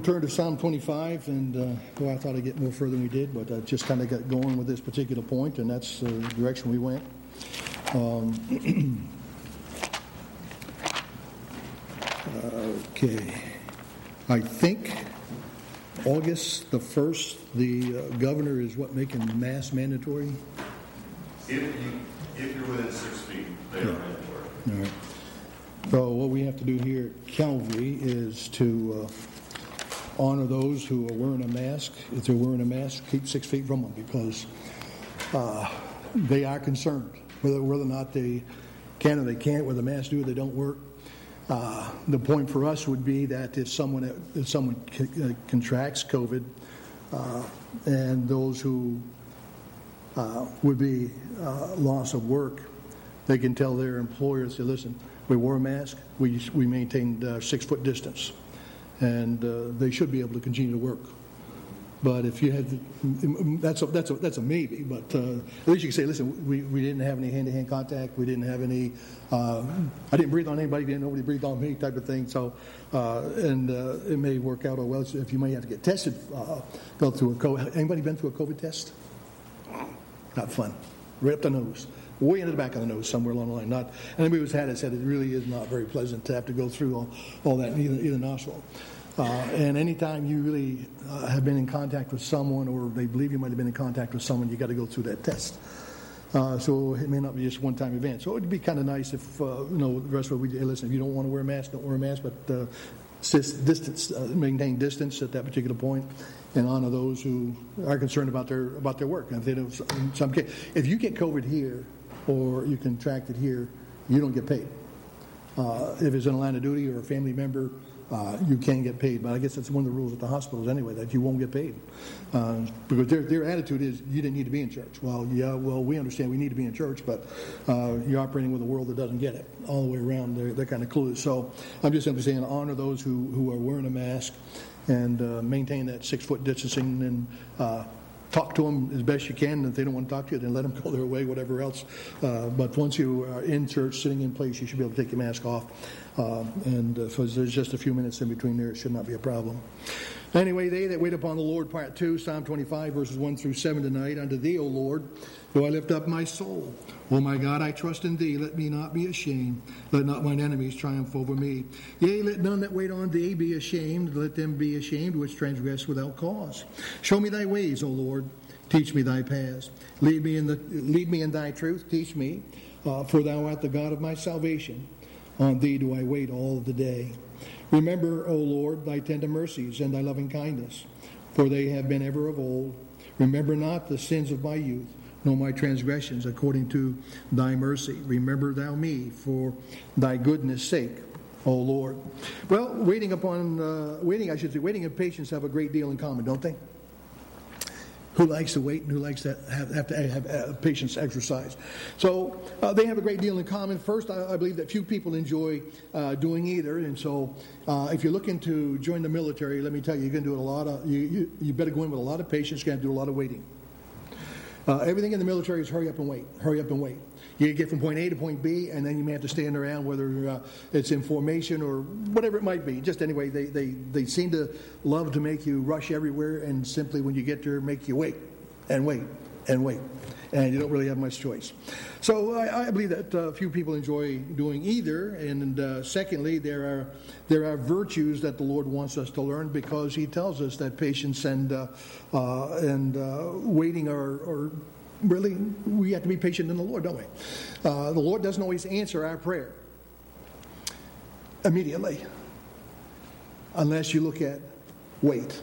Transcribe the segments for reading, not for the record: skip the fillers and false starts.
turn to Psalm 25, and I thought I'd get more further than we did, but I just kind of got going with this particular point, and that's the direction we went. Okay. I think August the 1st, the governor is making masks mandatory? If you're within 6 feet, they are mandatory. All right. So what we have to do here at Calvary is to honor those who are wearing a mask. If they're wearing a mask, keep 6 feet from them, because they are concerned whether or not they can or they can't, whether the masks do or they don't work. The point for us would be that if someone contracts COVID, and those who would be loss of work, they can tell their employer, say, listen, we wore a mask, we maintained 6-foot distance, and they should be able to continue to work. But if you had, that's a maybe. But at least you can say, listen, we didn't have any hand-to-hand contact. We didn't have any. I didn't breathe on anybody. Nobody breathed on me, type of thing. So, it may work out well. If you may have to get tested, go through a COVID. Anybody been through a COVID test? Not fun. Right up the nose. Way into the back of the nose, somewhere along the line. Not anybody who's had it said it really is not very pleasant to have to go through all that in either nostril. And anytime you really have been in contact with someone, or they believe you might have been in contact with someone, you got to go through that test. So it may not be just a one-time event. So it would be kind of nice if the rest of it, listen, if you don't want to wear a mask, don't wear a mask, but maintain distance at that particular point, and honor those who are concerned about their work. And if they don't, in some case, if you get COVID here or you contract it here, you don't get paid. If it's in a line of duty or a family member, you can get paid. But I guess that's one of the rules at the hospitals anyway, that you won't get paid. Because their attitude is, you didn't need to be in church. Well, we understand we need to be in church, but you're operating with a world that doesn't get it. All the way around, they're kind of clueless. So I'm just simply saying, honor those who are wearing a mask, and maintain that 6-foot distancing, and talk to them as best you can. If they don't want to talk to you, then let them go their way, whatever else. But once you are in church, sitting in place, you should be able to take your mask off. And if there's just a few minutes in between there, it should not be a problem. Anyway, they that wait upon the Lord, part 2, Psalm 25, verses 1 through 7 tonight. Unto thee, O Lord, do I lift up my soul. O my God, I trust in thee. Let me not be ashamed. Let not mine enemies triumph over me. Yea, let none that wait on thee be ashamed. Let them be ashamed which transgress without cause. Show me thy ways, O Lord. Teach me thy paths. Lead me in thy truth. Teach me, for thou art the God of my salvation. On thee do I wait all the day. Remember, O Lord, thy tender mercies and thy loving kindness, for they have been ever of old. Remember not the sins of my youth, nor my transgressions, according to thy mercy. Remember thou me for thy goodness' sake, O Lord. Well, waiting and patience have a great deal in common, don't they? Who likes to wait and who likes to have patience exercise. So they have a great deal in common. First, I believe that few people enjoy doing either. And so if you're looking to join the military, let me tell you, you're going to do you better go in with a lot of patience. You're going to do a lot of waiting. Everything in the military is hurry up and wait. Hurry up and wait. You get from point A to point B, and then you may have to stand around, whether it's in formation or whatever it might be. Just anyway, they seem to love to make you rush everywhere, and simply when you get there, make you wait and wait and wait. And you don't really have much choice. So I believe that few people enjoy doing either. And secondly, there are virtues that the Lord wants us to learn, because He tells us that patience and waiting are really, we have to be patient in the Lord, don't we? The Lord doesn't always answer our prayer immediately, unless you look at wait.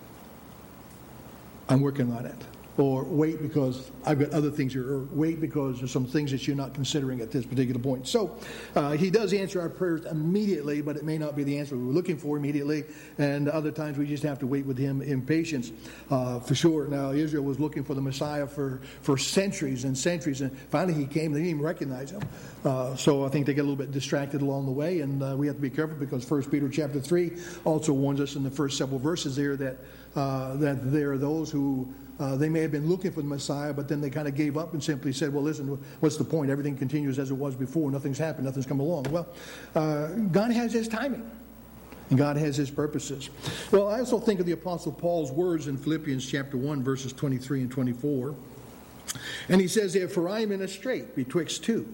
I'm working on it. Or wait because I've got other things here. Or wait because there's some things that you're not considering at this particular point. So He does answer our prayers immediately, but it may not be the answer we were looking for immediately. And other times we just have to wait with Him in patience, for sure. Now, Israel was looking for the Messiah for centuries and centuries. And finally He came. They didn't even recognize Him. So I think they get a little bit distracted along the way. And we have to be careful, because 1 Peter chapter 3 also warns us in the first several verses there that there are those who they may have been looking for the Messiah, but then they kind of gave up and simply said, well, listen, what's the point? Everything continues as it was before. Nothing's happened. Nothing's come along. Well, God has His timing. And God has His purposes. Well, I also think of the Apostle Paul's words in Philippians chapter 1, verses 23 and 24. And he says there, "For I am in a strait betwixt two."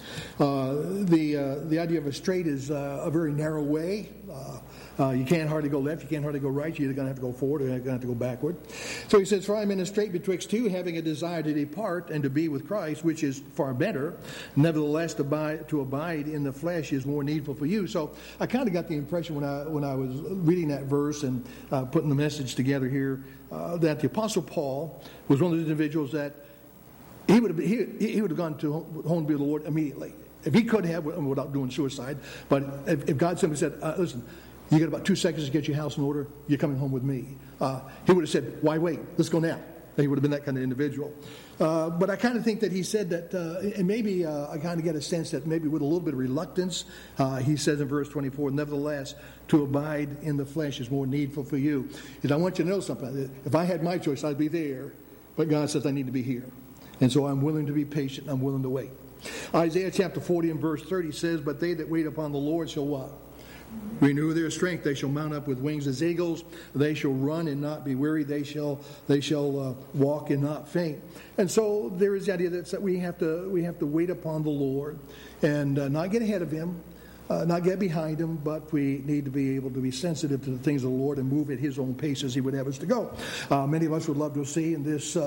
The idea of a strait is a very narrow way. You can't hardly go left, you can't hardly go right. You're either going to have to go forward or you're going to have to go backward. So he says, "For I am in a strait betwixt two, having a desire to depart and to be with Christ, which is far better. Nevertheless, to abide in the flesh is more needful for you." So I kind of got the impression when I was reading that verse and putting the message together here that the Apostle Paul was one of the individuals that he would have gone to home to be with the Lord immediately. If he could have, without doing suicide. But if God simply said, "Listen, you got about 2 seconds to get your house in order. You're coming home with me." He would have said, "Why wait? Let's go now." He would have been that kind of individual. But I kind of think that he said that, and maybe I kind of get a sense that maybe with a little bit of reluctance, he says in verse 24, "Nevertheless, to abide in the flesh is more needful for you." And I want you to know something. If I had my choice, I'd be there. But God says I need to be here. And so I'm willing to be patient. I'm willing to wait. Isaiah chapter 40 and verse 30 says, "But they that wait upon the Lord shall what? Renew their strength. They shall mount up with wings as eagles. They shall run and not be weary. They shall walk and not faint." And so there is the idea that we have to wait upon the Lord and not get ahead of Him, not get behind Him, but we need to be able to be sensitive to the things of the Lord and move at His own pace as He would have us to go. Many of us would love to see in this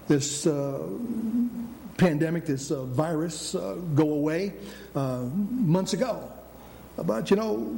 pandemic, this virus, go away months ago. But,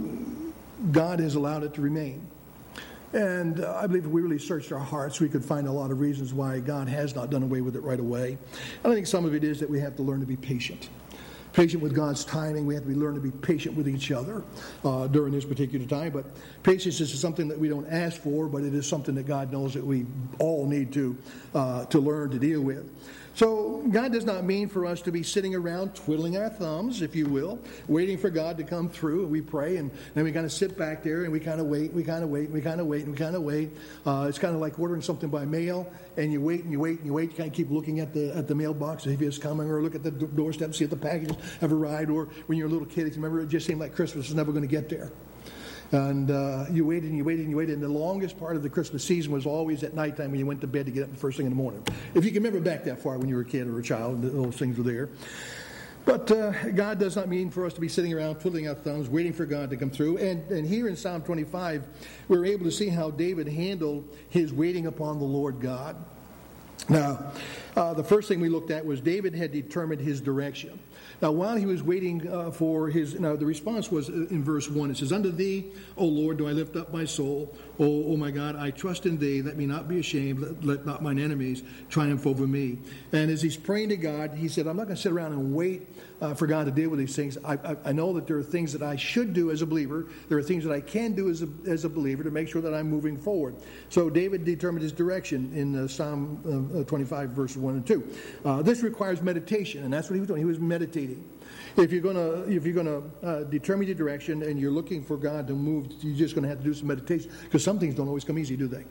God has allowed it to remain. And I believe if we really searched our hearts, we could find a lot of reasons why God has not done away with it right away. And I think some of it is that we have to learn to be patient. Patient with God's timing. We have to learn to be patient with each other during this particular time. But patience is something that we don't ask for, but it is something that God knows that we all need to learn to deal with. So God does not mean for us to be sitting around twiddling our thumbs, if you will, waiting for God to come through. We pray and then we kind of sit back there and we kind of wait, we kind of wait, we kind of wait, and we kind of wait. It's kind of like ordering something by mail, and you wait and you wait and you wait. You kind of keep looking at the mailbox to see if it's coming, or look at the doorstep to see if the packages have arrived. Or when you're a little kid, you remember it just seemed like Christmas was never going to get there. And you waited and you waited and you waited. And the longest part of the Christmas season was always at nighttime when you went to bed to get up the first thing in the morning. If you can remember back that far when you were a kid or a child, those things were there. But God does not mean for us to be sitting around twiddling our thumbs, waiting for God to come through. And here in Psalm 25, we're able to see how David handled his waiting upon the Lord God. Now, the first thing we looked at was David had determined his direction. Now, while he was waiting for his... Now, the response was in verse 1. It says, "Unto thee, O Lord, do I lift up my soul. O my God, I trust in thee. Let me not be ashamed. Let not mine enemies triumph over me." And as he's praying to God, he said, I'm not going to sit around and wait for God to deal with these things. I know that there are things that I should do as a believer. There are things that I can do as a believer to make sure that I'm moving forward. So David determined his direction in Psalm 25, verses 1 and 2. This requires meditation, and that's what he was doing. He was meditating. If you're going to determine your direction and you're looking for God to move, you're just going to have to do some meditation, because some things don't always come easy, do they?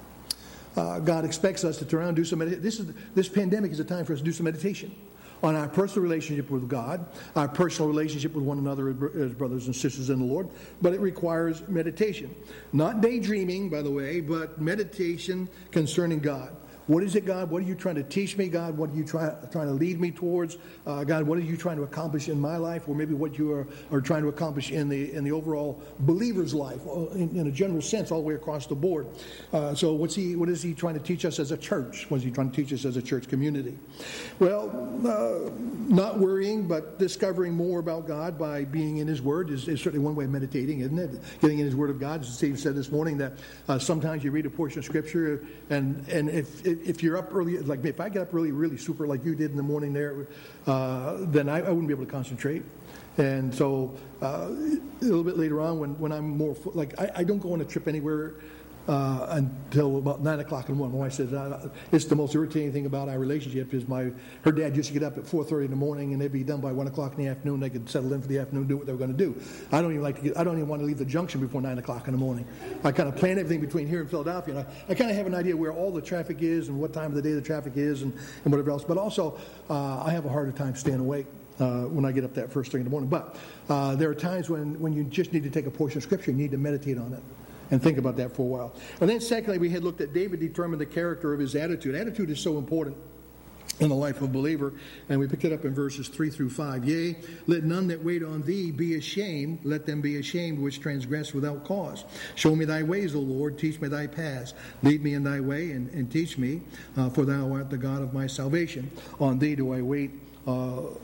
God expects us to turn around and do some meditation. This pandemic is a time for us to do some meditation on our personal relationship with God, our personal relationship with one another as brothers and sisters in the Lord. But it requires meditation. Not daydreaming, by the way, but meditation concerning God. What is it, God? What are you trying to teach me, God? What are you trying to lead me towards? God, what are you trying to accomplish in my life? Or maybe what you are trying to accomplish in the overall believer's life, in a general sense, all the way across the board. So what is he trying to teach us as a church? What is he trying to teach us as a church community? Well, not worrying, but discovering more about God by being in His Word is certainly one way of meditating, isn't it? Getting in His Word of God. As Steve said this morning, that sometimes you read a portion of Scripture, and if you're up early, like if I get up early, really super like you did in the morning there, then I wouldn't be able to concentrate. And so a little bit later on, when I'm more, like I don't go on a trip anywhere until about 9 o'clock in the morning. My wife says it's the most irritating thing about our relationship is her dad used to get up at 4:30 in the morning, and they'd be done by 1 o'clock in the afternoon. They could settle in for the afternoon, do what they were going to do. I don't even want to leave the junction before 9 o'clock in the morning. I kind of plan everything between here and Philadelphia, and I kind of have an idea where all the traffic is and what time of the day the traffic is and whatever else. But also, I have a harder time staying awake. when I get up that first thing in the morning. But there are times when you just need to take a portion of Scripture, you need to meditate on it and think about that for a while. And then secondly, we had looked at David determined the character of his attitude. Attitude is so important in the life of a believer, and we picked it up in verses 3 through 5. Yea, let none that wait on thee be ashamed, let them be ashamed which transgress without cause. Show me thy ways, O Lord, teach me thy paths. Lead me in thy way, and teach me, for thou art the God of my salvation. On thee do I wait all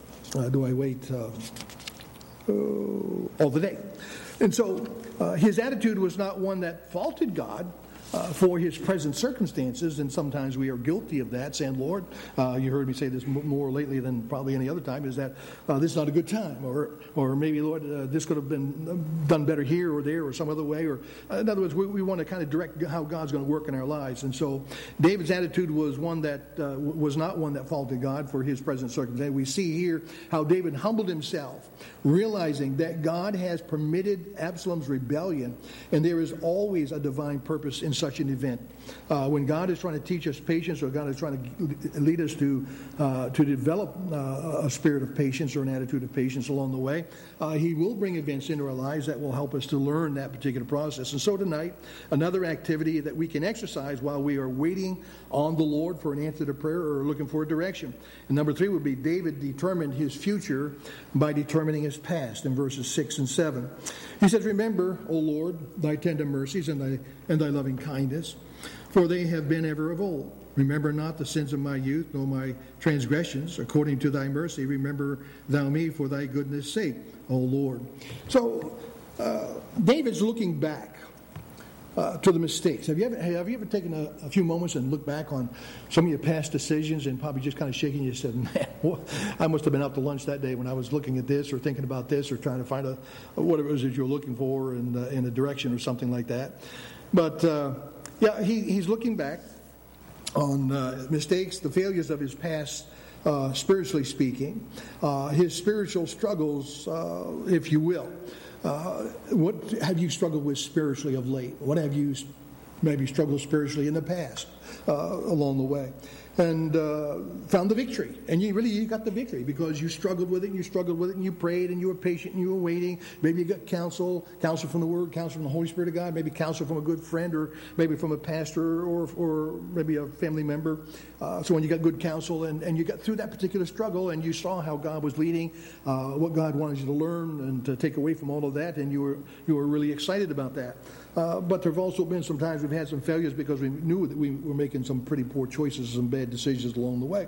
the day. And so his attitude was not one that faulted God for his present circumstances, and sometimes we are guilty of that, saying, Lord, you heard me say this more lately than probably any other time, is that this is not a good time, or maybe, Lord, this could have been done better here or there or some other way, or in other words, we want to kind of direct how God's going to work in our lives. And so David's attitude was one that was not one that faulted God for his present circumstance. We see here how David humbled himself, realizing that God has permitted Absalom's rebellion, and there is always a divine purpose in such an event. When God is trying to teach us patience, or God is trying to lead us to develop a spirit of patience or an attitude of patience along the way, He will bring events into our lives that will help us to learn that particular process. And so tonight, another activity that we can exercise while we are waiting on the Lord for an answer to prayer or looking for a direction. And number 3 would be David determined his future by determining his past in verses 6 and 7. He says, Remember, O Lord, thy tender mercies and thy loving kindness, for they have been ever of old. Remember not the sins of my youth, nor my transgressions. According to thy mercy, remember thou me for thy goodness' sake, O Lord. So, David's looking back to the mistakes. Have you ever taken a few moments and looked back on some of your past decisions and probably just kind of shaking your head and said, man, I must have been out to lunch that day when I was looking at this or thinking about this or trying to find whatever it was that you were looking for in a direction or something like that. But, he's looking back on mistakes, the failures of his past, spiritually speaking, his spiritual struggles, if you will. What have you struggled with spiritually of late? What have you maybe struggled spiritually in the past along the way? And found the victory. And you got the victory because you struggled with it, and you prayed, and you were patient, and you were waiting. Maybe you got counsel from the Word, counsel from the Holy Spirit of God, maybe counsel from a good friend, or maybe from a pastor, or maybe a family member. So when you got good counsel, and you got through that particular struggle, and you saw how God was leading, what God wanted you to learn and to take away from all of that, and you were really excited about that. But there have also been some times we've had some failures because we knew that we were making some pretty poor choices, some bad decisions along the way.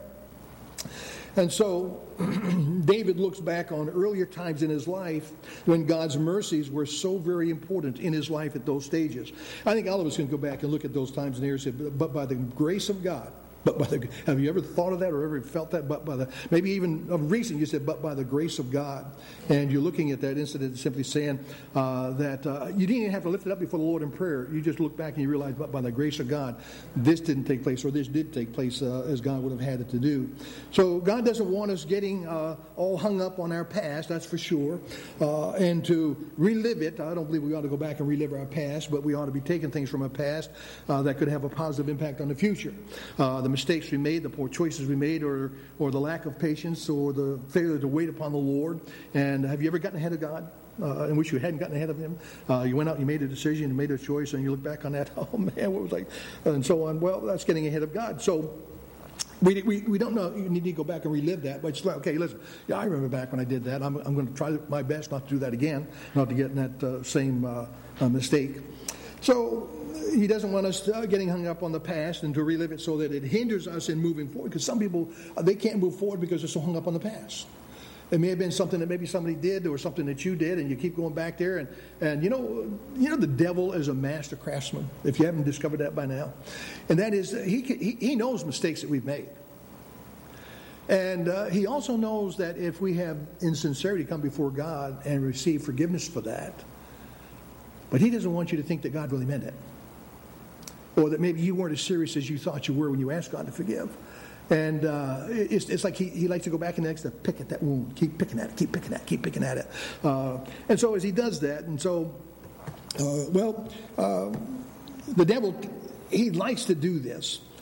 And so David looks back on earlier times in his life when God's mercies were so very important in his life at those stages. I think all of us can go back and look at those times in here and say, but by the grace of God, have you ever thought of that or ever felt that? Maybe even of recent you said, but by the grace of God. And you're looking at that incident simply saying that you didn't even have to lift it up before the Lord in prayer. You just look back and you realize, but by the grace of God, this didn't take place, or this did take place as God would have had it to do. So God doesn't want us getting all hung up on our past, that's for sure, and to relive it. I don't believe we ought to go back and relive our past, but we ought to be taking things from our past that could have a positive impact on the future. The mistakes we made, the poor choices we made, or the lack of patience, or the failure to wait upon the Lord. And have you ever gotten ahead of God in which you hadn't gotten ahead of Him? You went out, you made a decision, you made a choice, and you look back on that, oh man, what was I, and so on. Well, that's getting ahead of God. So we don't know. You need to go back and relive that. But it's like, okay, listen, yeah, I remember back when I did that. I'm going to try my best not to do that again, not to get in that same mistake. So He doesn't want us getting hung up on the past and to relive it so that it hinders us in moving forward. Because some people, they can't move forward because they're so hung up on the past. It may have been something that maybe somebody did or something that you did, and you keep going back there. And you know the devil is a master craftsman, if you haven't discovered that by now. And that is, he knows mistakes that we've made. And he also knows that if we have insincerity come before God and receive forgiveness for that, but he doesn't want you to think that God really meant it. Or that maybe you weren't as serious as you thought you were when you asked God to forgive. And it's like he likes to go back and likes to pick at that wound. Keep picking at it. And so as he does that, and so, the devil, he likes to do this.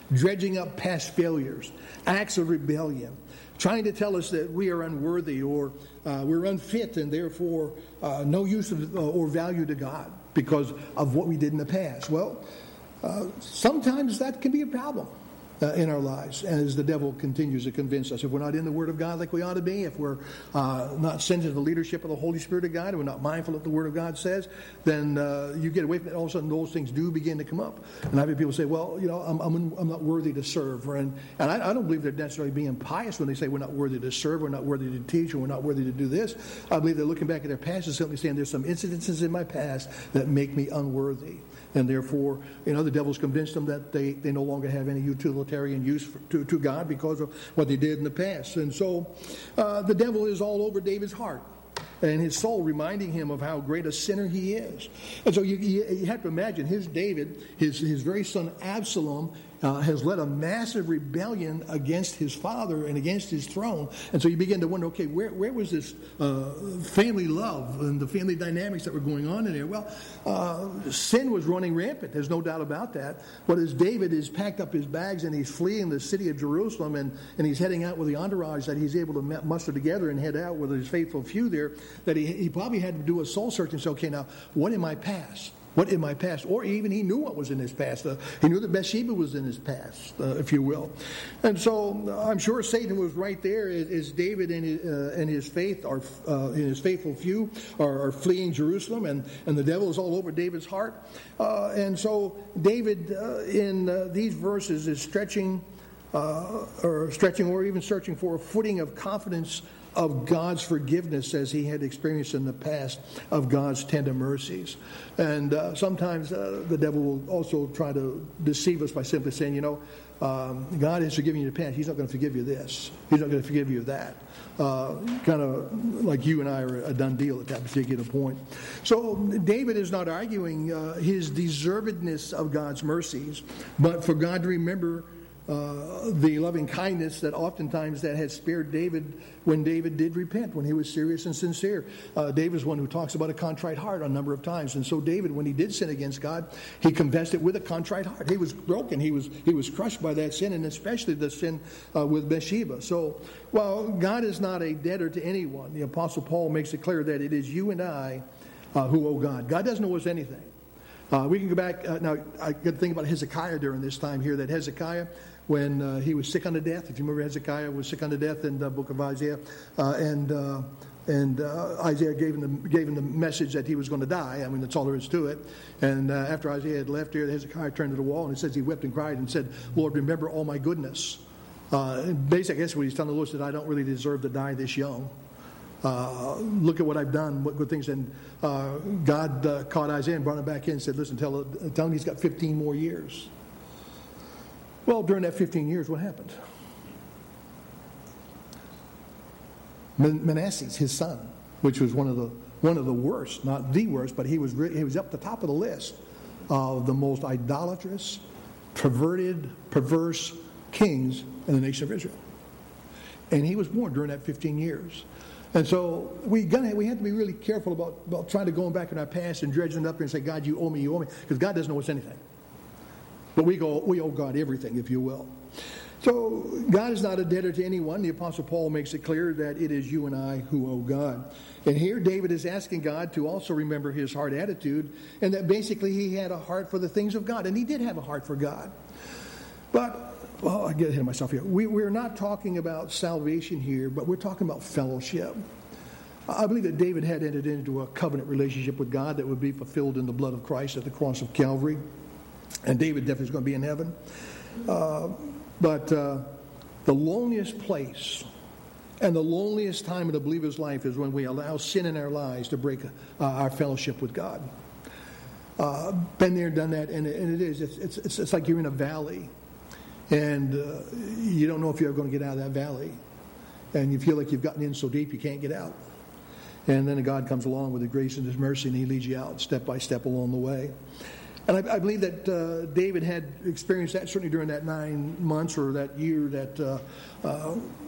dredging up past failures, acts of rebellion, trying to tell us that we are unworthy or we're unfit and therefore no use or value to God because of what we did in the past. Well, sometimes that can be a problem in our lives as the devil continues to convince us. If we're not in the Word of God like we ought to be, if we're not sensitive to the leadership of the Holy Spirit of God, and we're not mindful of what the Word of God says, then you get away from it. All of a sudden those things do begin to come up. And I've had people say, well, I'm not worthy to serve. And I don't believe they're necessarily being pious when they say we're not worthy to serve, we're not worthy to teach, or we're not worthy to do this. I believe they're looking back at their past and simply saying there's some incidences in my past that make me unworthy. And therefore, the devil's convinced them that they no longer have any utilitarian use to God because of what they did in the past. And so the devil is all over David's heart and his soul, reminding him of how great a sinner he is. And so you have to imagine his David, his very son Absalom, has led a massive rebellion against his father and against his throne. And so you begin to wonder, okay, where was this family love and the family dynamics that were going on in there? Well, sin was running rampant. There's no doubt about that. But as David has packed up his bags and he's fleeing the city of Jerusalem and he's heading out with the entourage that he's able to muster together and head out with his faithful few there, that he probably had to do a soul search and say, okay, now, what in my past? What in my past? Or even he knew what was in his past. He knew that Bathsheba was in his past, if you will. And so I'm sure Satan was right there as David and his faith are in his faithful few are fleeing Jerusalem, and the devil is all over David's heart. And so David in these verses is stretching or even searching for a footing of confidence of God's forgiveness as he had experienced in the past, of God's tender mercies. And sometimes the devil will also try to deceive us by simply saying, God has forgiven you in the past. He's not going to forgive you this. He's not going to forgive you that. Kind of like you and I are a done deal at that particular point. So David is not arguing his deservedness of God's mercies, but for God to remember the loving kindness that oftentimes that had spared David when David did repent, when he was serious and sincere. David's one who talks about a contrite heart a number of times. And so David, when he did sin against God, he confessed it with a contrite heart. He was broken. He was crushed by that sin, and especially the sin with Bathsheba. So while God is not a debtor to anyone, the Apostle Paul makes it clear that it is you and I who owe God. God doesn't owe us anything. We can go back. Now, I got to think about Hezekiah during this time here, that Hezekiah, when he was sick unto death, if you remember, Hezekiah was sick unto death in the book of Isaiah, and Isaiah gave him the message that he was going to die. I mean, that's all there is to it. And after Isaiah had left here, Hezekiah turned to the wall, and it says he wept and cried and said, Lord, remember all my goodness. Basically, I guess what he's telling the Lord is that I don't really deserve to die this young. Look at what I've done, what good things. And God caught Isaiah and brought him back in and said, listen, tell him he's got 15 more years. Well, during that 15 years, what happened? Manasseh, his son, which was one of the worst, not the worst, but he was up the top of the list of the most idolatrous, perverted, perverse kings in the nation of Israel. And he was born during that 15 years. And so we have to be really careful about trying to go back in our past and dredging it up there and say, God, you owe me, because God doesn't owe us anything. But we owe God everything, if you will. So God is not a debtor to anyone. The Apostle Paul makes it clear that it is you and I who owe God. And here David is asking God to also remember his heart attitude, and that basically he had a heart for the things of God. And he did have a heart for God. But, well, I get ahead of myself here. We're not talking about salvation here, but we're talking about fellowship. I believe that David had entered into a covenant relationship with God that would be fulfilled in the blood of Christ at the cross of Calvary. And David definitely is going to be in heaven. But the loneliest place and the loneliest time in a believer's life is when we allow sin in our lives to break our fellowship with God. Been there, done that, and it is. It's like you're in a valley, and you don't know if you're ever going to get out of that valley. And you feel like you've gotten in so deep you can't get out. And then God comes along with His grace and His mercy, and He leads you out step by step along the way. And I believe that David had experienced that certainly during that 9 months or that year that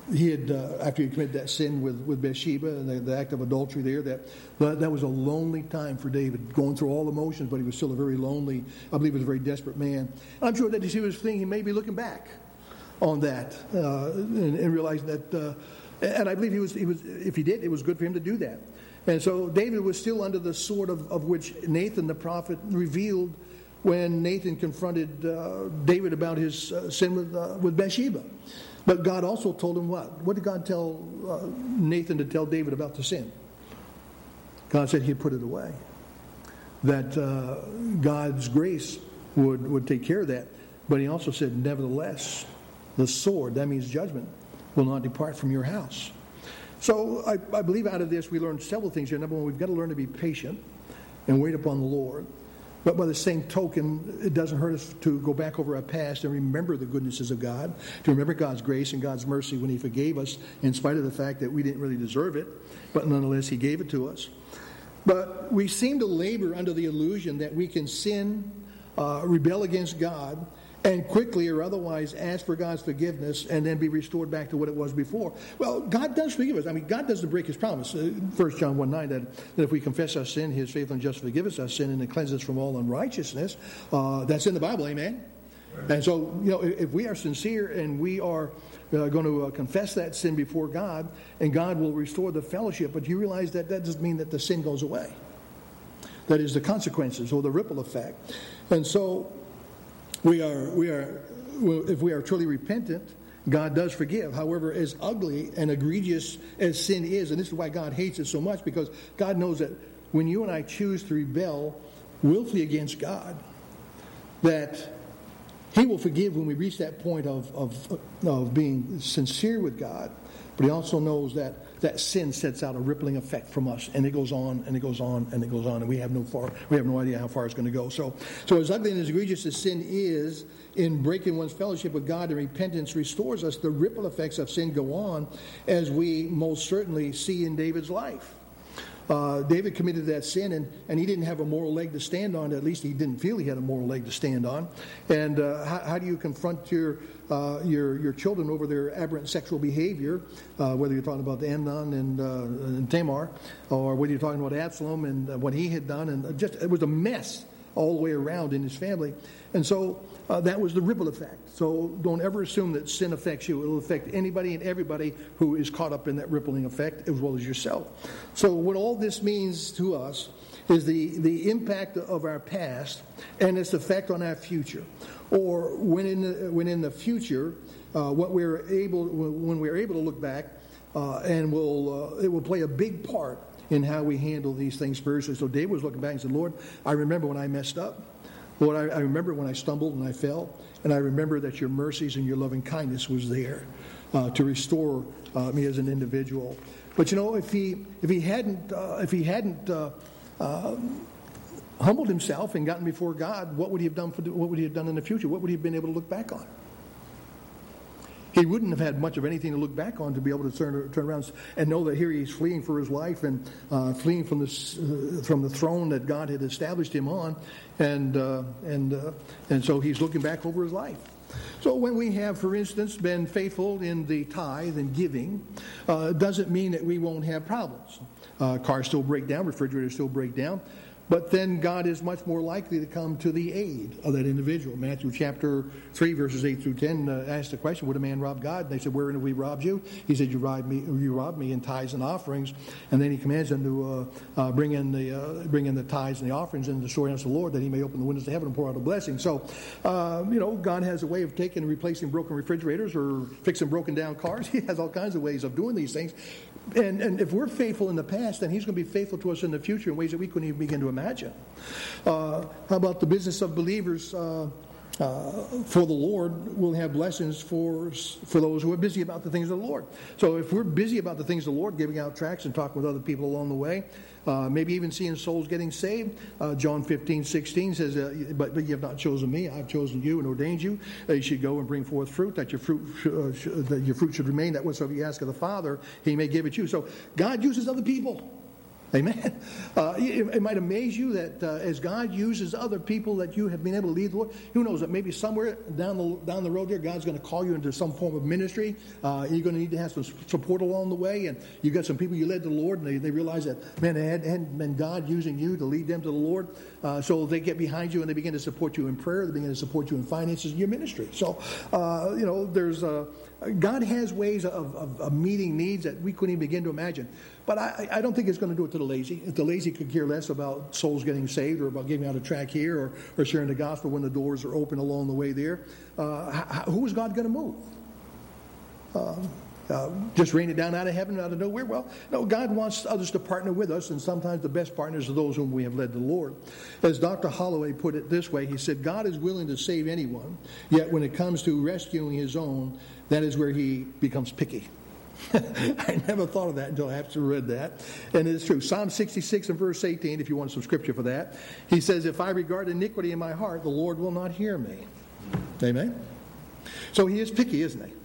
he had, after he committed that sin with Bathsheba and the act of adultery there, that was a lonely time for David, going through all the motions, but he was still a very lonely, I believe he was a very desperate man. I'm sure that he was thinking, maybe looking back on that and realizing that, and I believe he was, if he did, it was good for him to do that. And so David was still under the sword of which Nathan the prophet revealed when Nathan confronted David about his sin with Bathsheba. But God also told him what? What did God tell Nathan to tell David about the sin? God said he'd put it away. That God's grace would take care of that. But he also said, nevertheless, the sword, that means judgment, will not depart from your house. So I believe out of this we learned several things here. Number one, we've got to learn to be patient and wait upon the Lord. But by the same token, it doesn't hurt us to go back over our past and remember the goodnesses of God, to remember God's grace and God's mercy when he forgave us, in spite of the fact that we didn't really deserve it, but nonetheless he gave it to us. But we seem to labor under the illusion that we can sin, rebel against God, and quickly or otherwise ask for God's forgiveness and then be restored back to what it was before. Well, God does forgive us. I mean, God doesn't break his promise. 1 John 1:9, that if we confess our sin, he is faithful and just to forgive us our sin and to cleanse us from all unrighteousness. That's in the Bible, amen? And so, if we are sincere and we are going to confess that sin before God, and God will restore the fellowship, but you realize that doesn't mean that the sin goes away. That is the consequences or the ripple effect. And so, if we are truly repentant, God does forgive. However, as ugly and egregious as sin is, and this is why God hates it so much, because God knows that when you and I choose to rebel willfully against God, that he will forgive when we reach that point of being sincere with God. But he also knows that sin sets out a rippling effect from us, and it goes on, and it goes on, and it goes on, and we have no idea how far it's going to go. So as ugly and as egregious as sin is in breaking one's fellowship with God, and repentance restores us, the ripple effects of sin go on, as we most certainly see in David's life. David committed that sin, and he didn't have a moral leg to stand on. At least he didn't feel he had a moral leg to stand on. And how do you confront your children over their aberrant sexual behavior, whether you're talking about Amnon and Tamar, or whether you're talking about Absalom and what he had done, and it was a mess all the way around in his family. And so that was the ripple effect. So don't ever assume that sin affects you. It will affect anybody and everybody who is caught up in that rippling effect, as well as yourself. So what all this means to us is the impact of our past and its effect on our future. Or when in the future, when we're able to look back, and it will play a big part in how we handle these things spiritually. So David was looking back and said, Lord, I remember when I messed up. Lord, I remember when I stumbled and I fell. And I remember that your mercies and your loving kindness was there to restore me as an individual. But if he hadn't humbled himself and gotten before God, what would he have done? What would he have done in the future? What would he have been able to look back on? He wouldn't have had much of anything to look back on to be able to turn around and know that here he's fleeing for his life and fleeing from the throne that God had established him on, and so he's looking back over his life. So when we have, for instance, been faithful in the tithe and giving, doesn't mean that we won't have problems. Cars still break down, refrigerators still break down. But then God is much more likely to come to the aid of that individual. Matthew chapter 3, verses 8 through 10 asked the question, would a man rob God? And they said, wherein have we robbed you? He said, you robbed me in tithes and offerings. And then he commands them to bring in the tithes and the offerings into the storehouse of the Lord, that he may open the windows of heaven and pour out a blessing. So, God has a way of taking and replacing broken refrigerators or fixing broken down cars. He has all kinds of ways of doing these things. And if we're faithful in the past, then he's going to be faithful to us in the future in ways that we couldn't even begin to imagine. How about the business of believers for the Lord will have blessings for those who are busy about the things of the Lord. So if we're busy about the things of the Lord, giving out tracts and talking with other people along the way, maybe even seeing souls getting saved. John 15:16 says, but you have not chosen me, I've chosen you and ordained you. You should go and bring forth fruit, that your fruit should remain, that whatsoever you ask of the Father, he may give it you. So God uses other people Amen. It might amaze you that as God uses other people that you have been able to lead the Lord, who knows that maybe somewhere down the road there, God's going to call you into some form of ministry. You're going to need to have some support along the way, and you got some people you led to the Lord, and they realize that, man, it hadn't been God using you to lead them to the Lord. So they get behind you and they begin to support you in prayer. They begin to support you in finances in your ministry. So, there's God has ways of meeting needs that we couldn't even begin to imagine. But I don't think it's going to do it to the lazy. If the lazy could care less about souls getting saved or about giving out a track here or sharing the gospel when the doors are open along the way there, who is God going to move? Just rain it down out of heaven, out of nowhere? Well, no, God wants others to partner with us, and sometimes the best partners are those whom we have led to the Lord. As Dr. Holloway put it this way, he said, God is willing to save anyone, yet when it comes to rescuing his own, that is where he becomes picky. I never thought of that until I actually read that. And it's true. Psalm 66 and verse 18, if you want some scripture for that, he says, if I regard iniquity in my heart, the Lord will not hear me. Amen? So he is picky, isn't he?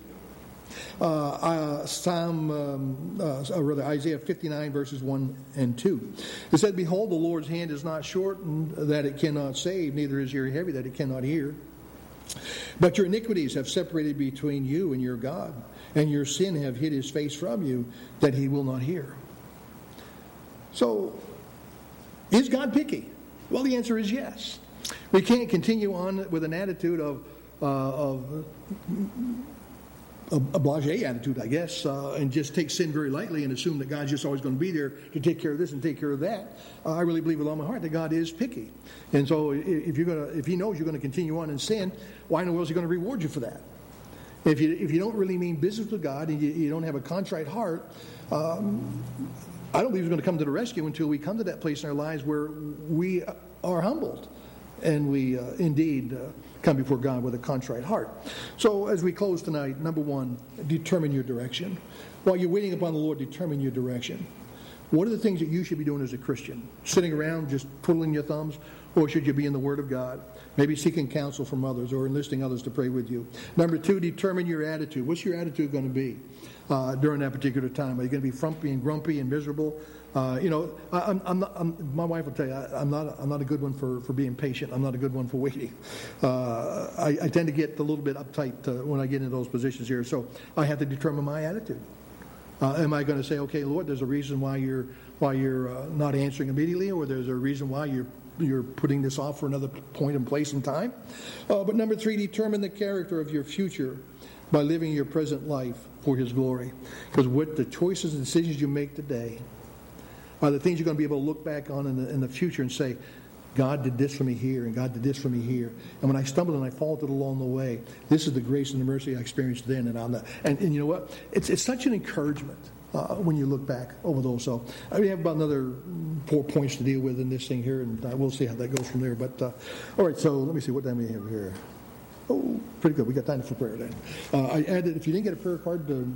Isaiah 59 verses 1 and 2. It said, behold, the Lord's hand is not shortened that it cannot save, neither is ear heavy that it cannot hear. But your iniquities have separated between you and your God, and your sin have hid his face from you, that he will not hear. So, is God picky? Well, the answer is yes. We can't continue on with an attitude of a blasé attitude, I guess, and just take sin very lightly and assume that God's just always going to be there to take care of this and take care of that. I really believe with all my heart that God is picky. And so if he knows you're going to continue on in sin, why in the world is he going to reward you for that? If you don't really mean business with God and you don't have a contrite heart, I don't believe he's going to come to the rescue until we come to that place in our lives where we are humbled and we indeed come before God with a contrite heart. So as we close tonight, number one, determine your direction. While you're waiting upon the Lord, determine your direction. What are the things that you should be doing as a Christian? Sitting around just twiddling your thumbs? Or should you be in the Word of God? Maybe seeking counsel from others or enlisting others to pray with you. Number two, determine your attitude. What's your attitude going to be during that particular time? Are you going to be frumpy and grumpy and miserable? My wife will tell you, I'm not a good one for being patient. I'm not a good one for waiting. I tend to get a little bit uptight when I get into those positions here. So I have to determine my attitude. Am I going to say, okay, Lord, there's a reason why you're not answering immediately, or there's a reason why you're putting this off for another point and place and time? But number three, determine the character of your future by living your present life for His glory. Because what the choices and decisions you make today are the things you're going to be able to look back on in the future and say, God did this for me here, and God did this for me here. And when I stumbled and I faltered along the way, this is the grace and the mercy I experienced then. And you know what? It's such an encouragement when you look back over those. So we have about another 4 points to deal with in this thing here, and we'll see how that goes from there. But all right, so let me see what time we have here. Oh, pretty good. We got time for prayer then. I added, if you didn't get a prayer card,